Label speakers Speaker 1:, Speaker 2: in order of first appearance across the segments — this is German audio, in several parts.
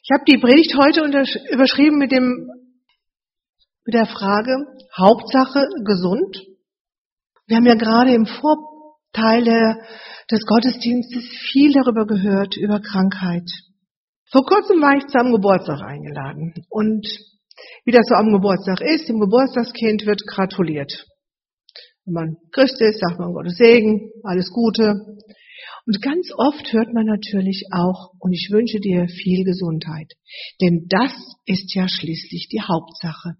Speaker 1: Ich habe die Predigt heute überschrieben mit der Frage, Hauptsache gesund. Wir haben ja gerade im Vorteil des Gottesdienstes viel darüber gehört, über Krankheit. Vor kurzem war ich zu einem Geburtstag eingeladen. Und wie das so am Geburtstag ist, dem Geburtstagskind wird gratuliert. Wenn man Christ ist, sagt man Gottes Segen, alles Gute. Und ganz oft hört man natürlich auch, und ich wünsche dir viel Gesundheit. Denn das ist ja schließlich die Hauptsache.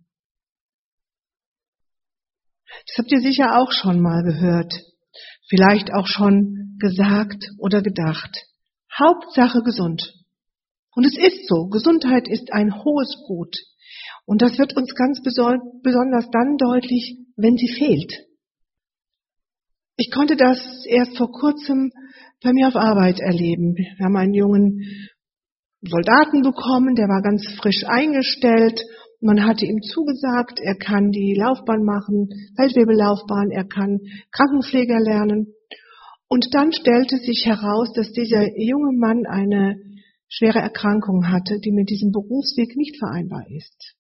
Speaker 1: Das habt ihr sicher auch schon mal gehört, vielleicht auch schon gesagt oder gedacht. Hauptsache gesund. Und es ist so, Gesundheit ist ein hohes Gut. Und das wird uns ganz besonders dann deutlich, wenn sie fehlt. Ich konnte das erst vor kurzem bei mir auf Arbeit erleben. Wir haben einen jungen Soldaten bekommen, der war ganz frisch eingestellt. Man hatte ihm zugesagt, er kann die Laufbahn machen, Feldwebellaufbahn, er kann Krankenpfleger lernen. Und dann stellte sich heraus, dass dieser junge Mann eine schwere Erkrankung hatte, die mit diesem Berufsweg nicht vereinbar ist.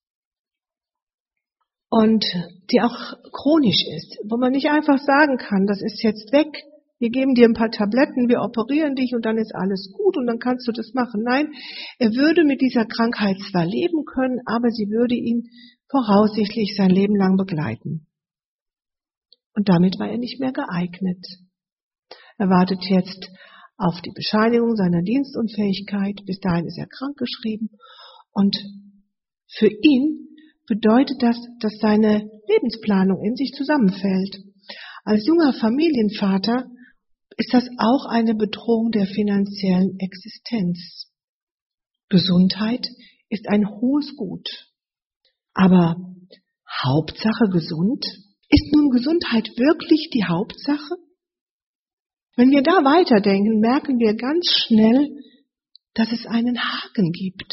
Speaker 1: Und die auch chronisch ist, wo man nicht einfach sagen kann, das ist jetzt weg, wir geben dir ein paar Tabletten, wir operieren dich und dann ist alles gut und dann kannst du das machen. Nein, er würde mit dieser Krankheit zwar leben können, aber sie würde ihn voraussichtlich sein Leben lang begleiten. Und damit war er nicht mehr geeignet. Er wartet jetzt auf die Bescheinigung seiner Dienstunfähigkeit. Bis dahin ist er krankgeschrieben. Und für ihn bedeutet das, dass seine Lebensplanung in sich zusammenfällt. Als junger Familienvater ist das auch eine Bedrohung der finanziellen Existenz. Gesundheit ist ein hohes Gut. Aber Hauptsache gesund? Ist nun Gesundheit wirklich die Hauptsache? Wenn wir da weiterdenken, merken wir ganz schnell, dass es einen Haken gibt.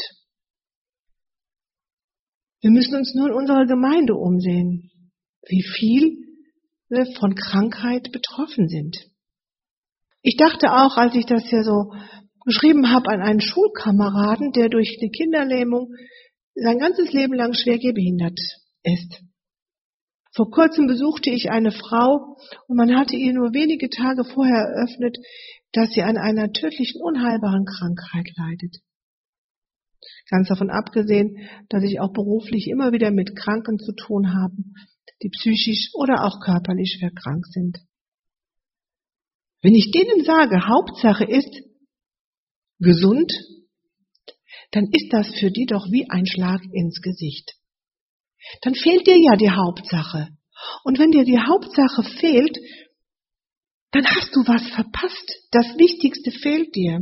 Speaker 1: Wir müssen uns nur in unserer Gemeinde umsehen, wie viele von Krankheit betroffen sind. Ich dachte auch, als ich das hier so geschrieben habe, an einen Schulkameraden, der durch eine Kinderlähmung sein ganzes Leben lang schwer gehbehindert ist. Vor kurzem besuchte ich eine Frau und man hatte ihr nur wenige Tage vorher eröffnet, dass sie an einer tödlichen, unheilbaren Krankheit leidet. Ganz davon abgesehen, dass ich auch beruflich immer wieder mit Kranken zu tun habe, die psychisch oder auch körperlich schwer krank sind. Wenn ich denen sage, Hauptsache ist gesund, dann ist das für die doch wie ein Schlag ins Gesicht. Dann fehlt dir ja die Hauptsache. Und wenn dir die Hauptsache fehlt, dann hast du was verpasst. Das Wichtigste fehlt dir.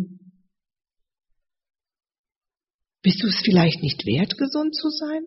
Speaker 1: Bist du es vielleicht nicht wert, gesund zu sein?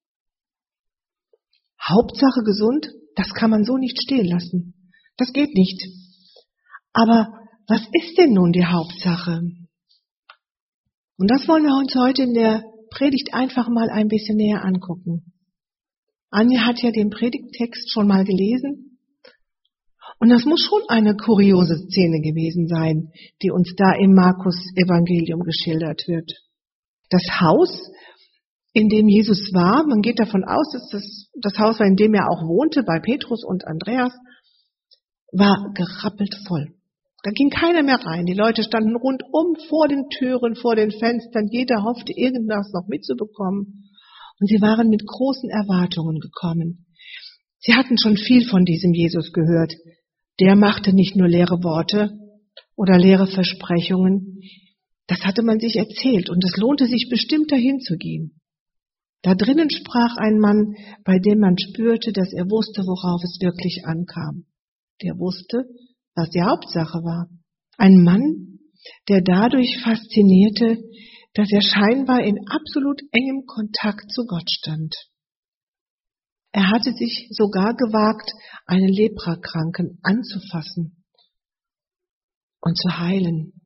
Speaker 1: Hauptsache gesund, das kann man so nicht stehen lassen. Das geht nicht. Aber was ist denn nun die Hauptsache? Und das wollen wir uns heute in der Predigt einfach mal ein bisschen näher angucken. Anja hat ja den Predigttext schon mal gelesen. Und das muss schon eine kuriose Szene gewesen sein, die uns da im Markus-Evangelium geschildert wird. Das Haus, in dem Jesus war, man geht davon aus, dass das Haus war, in dem er auch wohnte, bei Petrus und Andreas, war gerappelt voll. Da ging keiner mehr rein. Die Leute standen rundum vor den Türen, vor den Fenstern. Jeder hoffte, irgendwas noch mitzubekommen. Und sie waren mit großen Erwartungen gekommen. Sie hatten schon viel von diesem Jesus gehört. Der machte nicht nur leere Worte oder leere Versprechungen. Das hatte man sich erzählt und es lohnte sich bestimmt, dahin zu gehen. Da drinnen sprach ein Mann, bei dem man spürte, dass er wusste, worauf es wirklich ankam. Der wusste, was die Hauptsache war. Ein Mann, der dadurch faszinierte, dass er scheinbar in absolut engem Kontakt zu Gott stand. Er hatte sich sogar gewagt, einen Leprakranken anzufassen und zu heilen.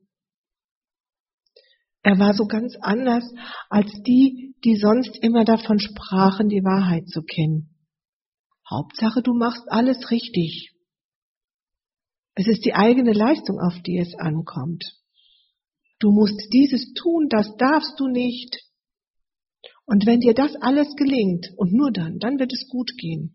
Speaker 1: Er war so ganz anders als die, die sonst immer davon sprachen, die Wahrheit zu kennen. Hauptsache, du machst alles richtig. Es ist die eigene Leistung, auf die es ankommt. Du musst dieses tun, das darfst du nicht. Und wenn dir das alles gelingt, und nur dann wird es gut gehen.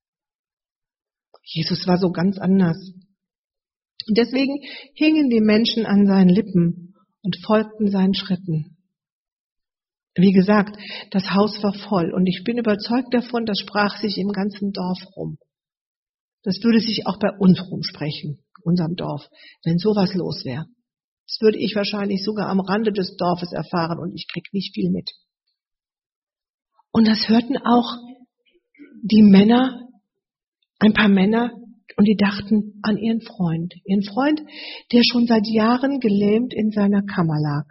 Speaker 1: Jesus war so ganz anders. Und deswegen hingen die Menschen an seinen Lippen und folgten seinen Schritten. Wie gesagt, das Haus war voll und ich bin überzeugt davon, das sprach sich im ganzen Dorf rum. Das würde sich auch bei uns rumsprechen, unserem Dorf, wenn sowas los wäre. Das würde ich wahrscheinlich sogar am Rande des Dorfes erfahren und ich krieg nicht viel mit. Und das hörten auch die Männer, ein paar Männer, und die dachten an ihren Freund, der schon seit Jahren gelähmt in seiner Kammer lag.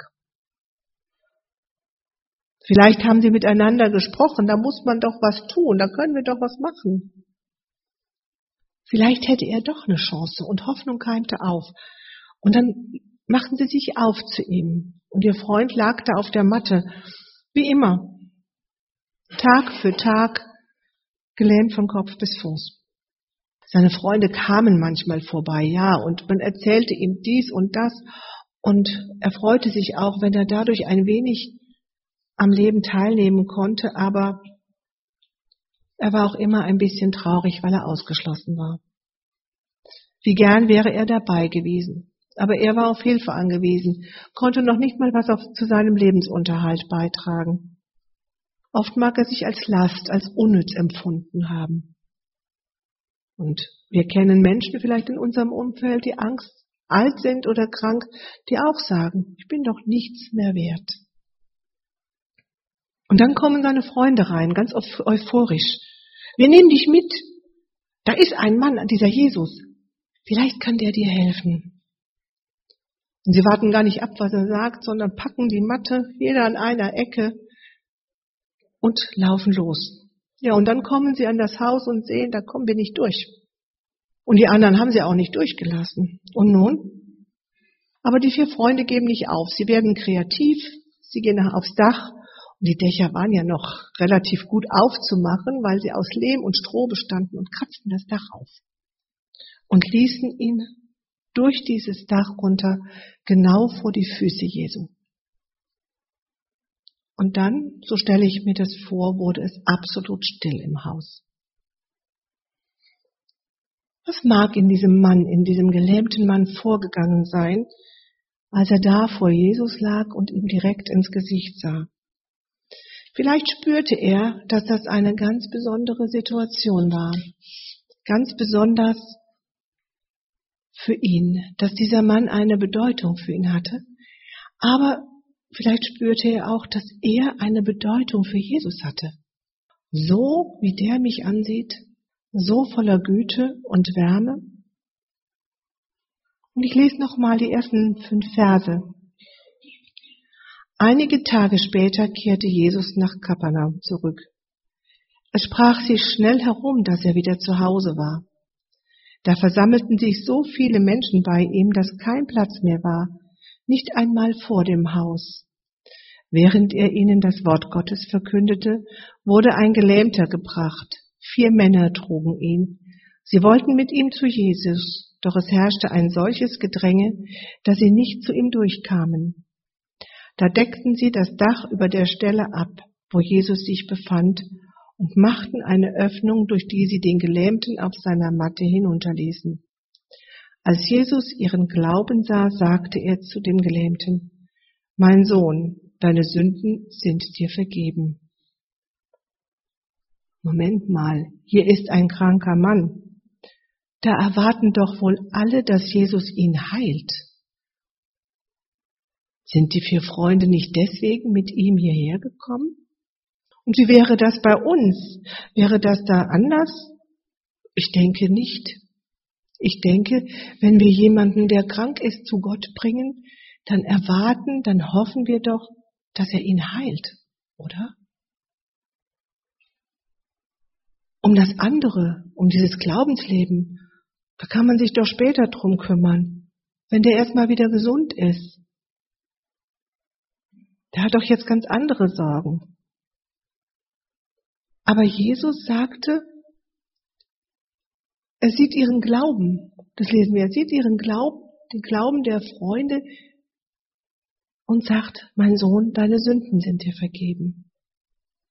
Speaker 1: Vielleicht haben sie miteinander gesprochen, da muss man doch was tun, da können wir doch was machen. Vielleicht hätte er doch eine Chance und Hoffnung keimte auf. Und dann machten sie sich auf zu ihm. Und ihr Freund lag da auf der Matte, wie immer, Tag für Tag, gelähmt von Kopf bis Fuß. Seine Freunde kamen manchmal vorbei, ja, und man erzählte ihm dies und das. Und er freute sich auch, wenn er dadurch ein wenig am Leben teilnehmen konnte, aber er war auch immer ein bisschen traurig, weil er ausgeschlossen war. Wie gern wäre er dabei gewesen, aber er war auf Hilfe angewiesen, konnte noch nicht mal was zu seinem Lebensunterhalt beitragen. Oft mag er sich als Last, als unnütz empfunden haben. Und wir kennen Menschen vielleicht in unserem Umfeld, die alt sind oder krank, die auch sagen, ich bin doch nichts mehr wert. Und dann kommen seine Freunde rein, ganz euphorisch. Wir nehmen dich mit. Da ist ein Mann, dieser Jesus. Vielleicht kann der dir helfen. Und sie warten gar nicht ab, was er sagt, sondern packen die Matte, jeder an einer Ecke und laufen los. Ja, und dann kommen sie an das Haus und sehen, da kommen wir nicht durch. Und die anderen haben sie auch nicht durchgelassen. Und nun? Aber die 4 Freunde geben nicht auf. Sie werden kreativ, sie gehen aufs Dach. Und die Dächer waren ja noch relativ gut aufzumachen, weil sie aus Lehm und Stroh bestanden und kratzten das Dach auf. Und ließen ihn durch dieses Dach runter, genau vor die Füße Jesu. Und dann, so stelle ich mir das vor, wurde es absolut still im Haus. Was mag in diesem gelähmten Mann vorgegangen sein, als er da vor Jesus lag und ihm direkt ins Gesicht sah? Vielleicht spürte er, dass das eine ganz besondere Situation war. Ganz besonders für ihn, dass dieser Mann eine Bedeutung für ihn hatte. Aber vielleicht spürte er auch, dass er eine Bedeutung für Jesus hatte. So wie der mich ansieht, so voller Güte und Wärme. Und ich lese nochmal die ersten 5 Verse. Einige Tage später kehrte Jesus nach Kapernaum zurück. Es sprach sich schnell herum, dass er wieder zu Hause war. Da versammelten sich so viele Menschen bei ihm, dass kein Platz mehr war, nicht einmal vor dem Haus. Während er ihnen das Wort Gottes verkündete, wurde ein Gelähmter gebracht. 4 Männer trugen ihn. Sie wollten mit ihm zu Jesus, doch es herrschte ein solches Gedränge, dass sie nicht zu ihm durchkamen. Da deckten sie das Dach über der Stelle ab, wo Jesus sich befand, und machten eine Öffnung, durch die sie den Gelähmten auf seiner Matte hinunterließen. Als Jesus ihren Glauben sah, sagte er zu dem Gelähmten: Mein Sohn, deine Sünden sind dir vergeben. Moment mal, hier ist ein kranker Mann. Da erwarten doch wohl alle, dass Jesus ihn heilt. Sind die 4 Freunde nicht deswegen mit ihm hierher gekommen? Und wie wäre das bei uns? Wäre das da anders? Ich denke nicht. Ich denke, wenn wir jemanden, der krank ist, zu Gott bringen, dann hoffen wir doch, dass er ihn heilt, oder? Um das andere, um dieses Glaubensleben, da kann man sich doch später drum kümmern, wenn der erstmal wieder gesund ist. Der hat doch jetzt ganz andere Sorgen. Aber Jesus sagte, er sieht ihren Glauben, das lesen wir, er sieht ihren Glauben, den Glauben der Freunde und sagt, mein Sohn, deine Sünden sind dir vergeben.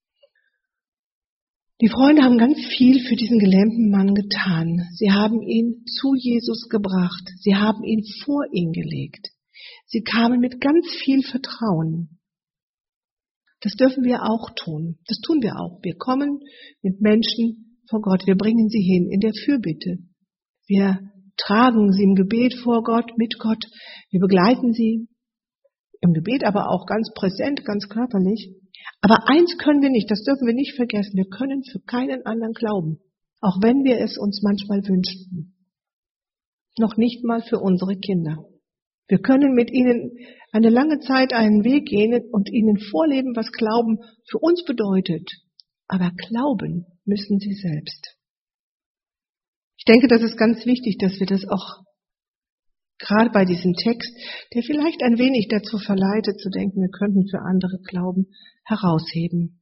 Speaker 1: Die Freunde haben ganz viel für diesen gelähmten Mann getan. Sie haben ihn zu Jesus gebracht. Sie haben ihn vor ihn gelegt. Sie kamen mit ganz viel Vertrauen. Das dürfen wir auch tun. Das tun wir auch. Wir kommen mit Menschen vor Gott. Wir bringen sie hin in der Fürbitte. Wir tragen sie im Gebet vor Gott, mit Gott. Wir begleiten sie im Gebet, aber auch ganz präsent, ganz körperlich. Aber eins können wir nicht, das dürfen wir nicht vergessen. Wir können für keinen anderen glauben. Auch wenn wir es uns manchmal wünschen. Noch nicht mal für unsere Kinder. Wir können mit ihnen eine lange Zeit einen Weg gehen und ihnen vorleben, was Glauben für uns bedeutet. Aber glauben müssen sie selbst. Ich denke, das ist ganz wichtig, dass wir das auch gerade bei diesem Text, der vielleicht ein wenig dazu verleitet zu denken, wir könnten für andere glauben, herausheben.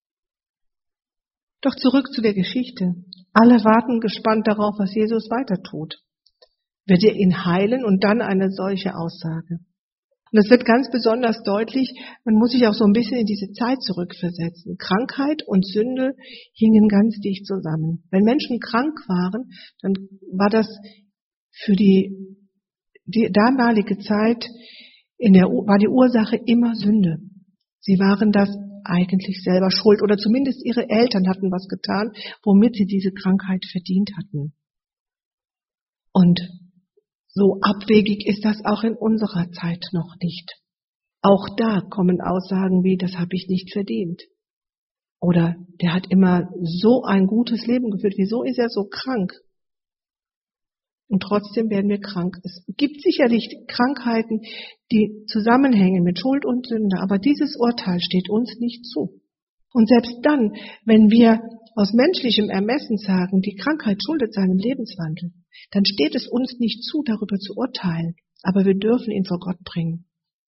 Speaker 1: Doch zurück zu der Geschichte. Alle warten gespannt darauf, was Jesus weiter tut. Wird er ihn heilen und dann eine solche Aussage? Und es wird ganz besonders deutlich, man muss sich auch so ein bisschen in diese Zeit zurückversetzen. Krankheit und Sünde hingen ganz dicht zusammen. Wenn Menschen krank waren, dann war das für die damalige Zeit war die Ursache immer Sünde. Sie waren das eigentlich selber schuld oder zumindest ihre Eltern hatten was getan, womit sie diese Krankheit verdient hatten. Und so abwegig ist das auch in unserer Zeit noch nicht. Auch da kommen Aussagen wie, das habe ich nicht verdient. Oder der hat immer so ein gutes Leben geführt, wieso ist er so krank? Und trotzdem werden wir krank. Es gibt sicherlich Krankheiten, die zusammenhängen mit Schuld und Sünde, aber dieses Urteil steht uns nicht zu. Und selbst dann, wenn wir aus menschlichem Ermessen sagen, die Krankheit schuldet seinem Lebenswandel, dann steht es uns nicht zu, darüber zu urteilen, aber wir dürfen ihn vor Gott bringen.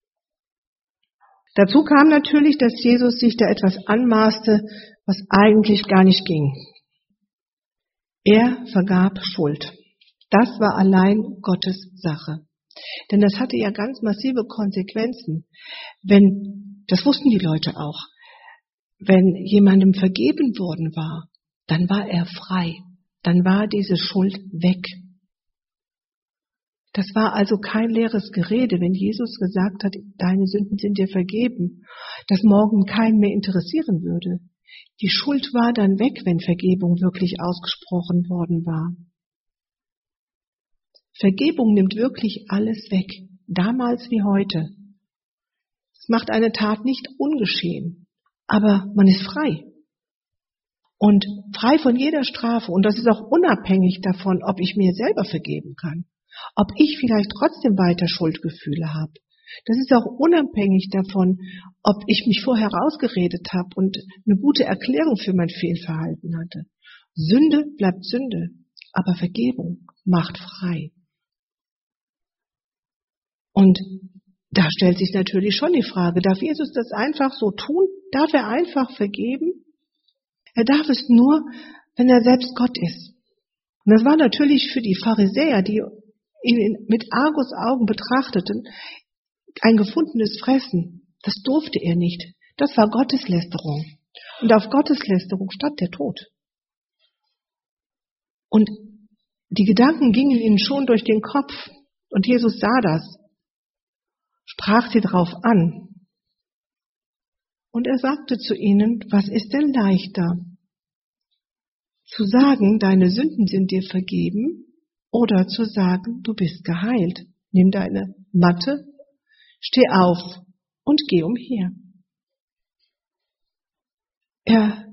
Speaker 1: Dazu kam natürlich, dass Jesus sich da etwas anmaßte, was eigentlich gar nicht ging. Er vergab Schuld. Das war allein Gottes Sache. Denn das hatte ja ganz massive Konsequenzen. Das wussten die Leute auch, wenn jemandem vergeben worden war, dann war er frei. Dann war diese Schuld weg. Das war also kein leeres Gerede, wenn Jesus gesagt hat, deine Sünden sind dir vergeben, das morgen keinen mehr interessieren würde. Die Schuld war dann weg, wenn Vergebung wirklich ausgesprochen worden war. Vergebung nimmt wirklich alles weg, damals wie heute. Es macht eine Tat nicht ungeschehen, aber man ist frei. Und frei von jeder Strafe. Und das ist auch unabhängig davon, ob ich mir selber vergeben kann. Ob ich vielleicht trotzdem weiter Schuldgefühle habe. Das ist auch unabhängig davon, ob ich mich vorher rausgeredet habe und eine gute Erklärung für mein Fehlverhalten hatte. Sünde bleibt Sünde, aber Vergebung macht frei. Und da stellt sich natürlich schon die Frage, darf Jesus das einfach so tun? Darf er einfach vergeben? Er darf es nur, wenn er selbst Gott ist. Und das war natürlich für die Pharisäer, die ihn mit Argusaugen betrachteten, ein gefundenes Fressen. Das durfte er nicht. Das war Gotteslästerung. Und auf Gotteslästerung stand der Tod. Und die Gedanken gingen ihnen schon durch den Kopf. Und Jesus sah das, sprach sie darauf an. Und er sagte zu ihnen, was ist denn leichter? Zu sagen, deine Sünden sind dir vergeben, oder zu sagen, du bist geheilt. Nimm deine Matte, steh auf und geh umher. Er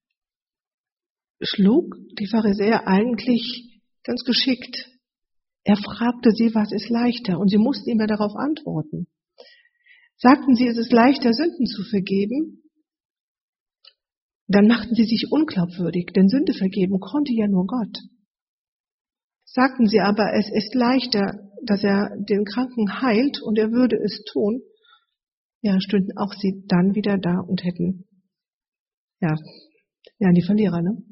Speaker 1: schlug die Pharisäer eigentlich ganz geschickt. Er fragte sie, was ist leichter? Und sie mussten ihm ja darauf antworten. Sagten sie, es ist leichter, Sünden zu vergeben? Dann machten sie sich unglaubwürdig, denn Sünde vergeben konnte ja nur Gott. Sagten sie aber, es ist leichter, dass er den Kranken heilt und er würde es tun, ja, stünden auch sie dann wieder da und hätten, die Verlierer, ne?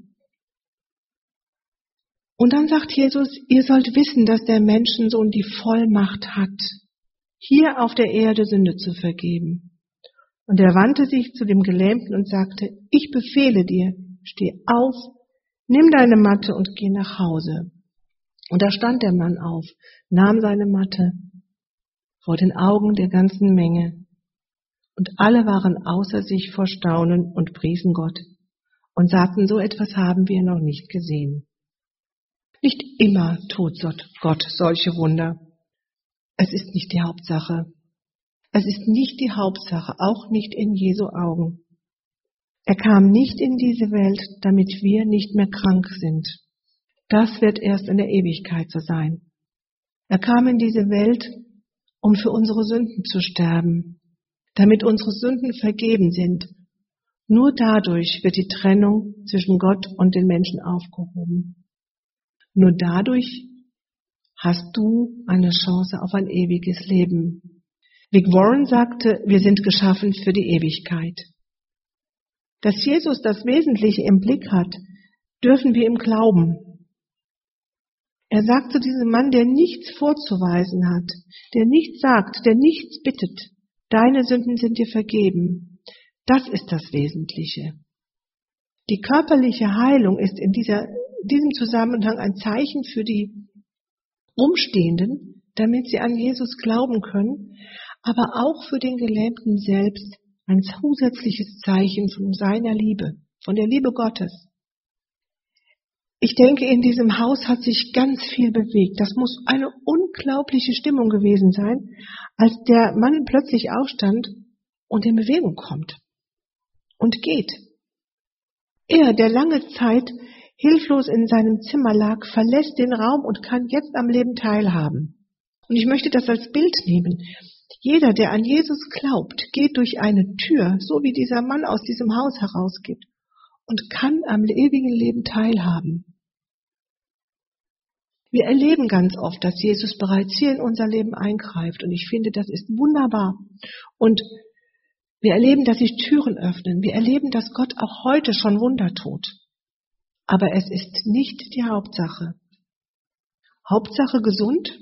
Speaker 1: Und dann sagt Jesus, ihr sollt wissen, dass der Menschensohn die Vollmacht hat, hier auf der Erde Sünde zu vergeben. Und er wandte sich zu dem Gelähmten und sagte, ich befehle dir, steh auf, nimm deine Matte und geh nach Hause. Und da stand der Mann auf, nahm seine Matte vor den Augen der ganzen Menge. Und alle waren außer sich vor Staunen und priesen Gott und sagten, so etwas haben wir noch nicht gesehen. Nicht immer tut Gott solche Wunder. Es ist nicht die Hauptsache. Es ist nicht die Hauptsache, auch nicht in Jesu Augen. Er kam nicht in diese Welt, damit wir nicht mehr krank sind. Das wird erst in der Ewigkeit so sein. Er kam in diese Welt, um für unsere Sünden zu sterben, damit unsere Sünden vergeben sind. Nur dadurch wird die Trennung zwischen Gott und den Menschen aufgehoben. Nur dadurch hast du eine Chance auf ein ewiges Leben. Rick Warren sagte, wir sind geschaffen für die Ewigkeit. Dass Jesus das Wesentliche im Blick hat, dürfen wir ihm glauben. Er sagt zu diesem Mann, der nichts vorzuweisen hat, der nichts sagt, der nichts bittet, deine Sünden sind dir vergeben. Das ist das Wesentliche. Die körperliche Heilung ist in diesem Zusammenhang ein Zeichen für die Umstehenden, damit sie an Jesus glauben können, aber auch für den Gelähmten selbst ein zusätzliches Zeichen von seiner Liebe, von der Liebe Gottes. Ich denke, in diesem Haus hat sich ganz viel bewegt. Das muss eine unglaubliche Stimmung gewesen sein, als der Mann plötzlich aufstand und in Bewegung kommt und geht. Er, der lange Zeit hilflos in seinem Zimmer lag, verlässt den Raum und kann jetzt am Leben teilhaben. Und ich möchte das als Bild nehmen. Jeder, der an Jesus glaubt, geht durch eine Tür, so wie dieser Mann aus diesem Haus herausgeht, und kann am ewigen Leben teilhaben. Wir erleben ganz oft, dass Jesus bereits hier in unser Leben eingreift, und ich finde, das ist wunderbar. Und wir erleben, dass sich Türen öffnen. Wir erleben, dass Gott auch heute schon Wunder tut. Aber es ist nicht die Hauptsache. Hauptsache gesund?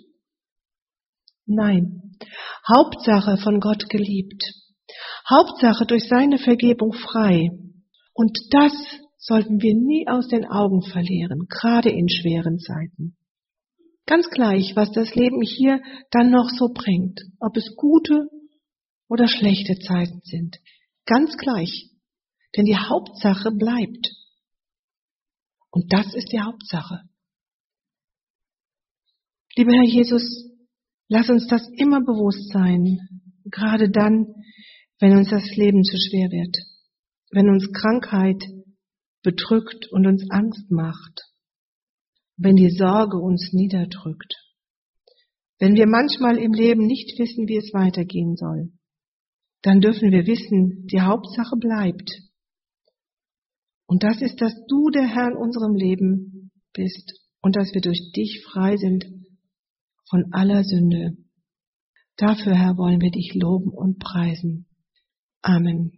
Speaker 1: Nein. Hauptsache von Gott geliebt. Hauptsache durch seine Vergebung frei. Und das sollten wir nie aus den Augen verlieren, gerade in schweren Zeiten. Ganz gleich, was das Leben hier dann noch so bringt, ob es gute oder schlechte Zeiten sind. Ganz gleich. Denn die Hauptsache bleibt. Und das ist die Hauptsache. Lieber Herr Jesus, lass uns das immer bewusst sein, gerade dann, wenn uns das Leben zu schwer wird, wenn uns Krankheit bedrückt und uns Angst macht, wenn die Sorge uns niederdrückt, wenn wir manchmal im Leben nicht wissen, wie es weitergehen soll, dann dürfen wir wissen, die Hauptsache bleibt. Und das ist, dass du der Herr in unserem Leben bist und dass wir durch dich frei sind von aller Sünde. Dafür, Herr, wollen wir dich loben und preisen. Amen.